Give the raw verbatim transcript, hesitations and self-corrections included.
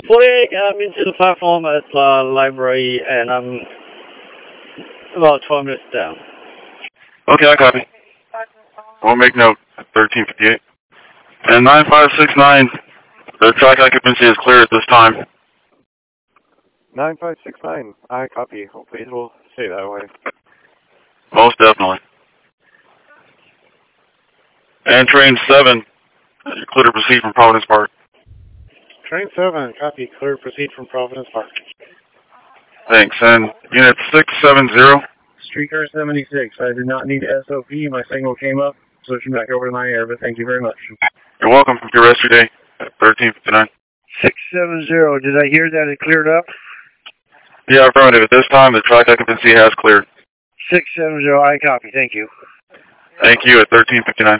forty-eight, I'm into the platform at the library, and I'm about twelve minutes down. Okay, I copy. We'll make note. thirteen fifty-eight. And nine five six nine, the track occupancy is clear at this time. nine five six nine, I copy. Hopefully it will stay that way. Most definitely. And train seven, clear to proceed from Providence Park. Train seven, copy. Clear to proceed from Providence Park. Thanks. And unit six seven zero. Streetcar seventy-six, I did not need S O P. My signal came up, switching back over to my air, but thank you very much. You're welcome. Have your rest of your day at thirteen fifty-nine. six seven zero, did I hear that it cleared up? Yeah, affirmative. At this time, the track occupancy has cleared. six seven zero, I copy, thank you. Thank you at thirteen fifty-nine.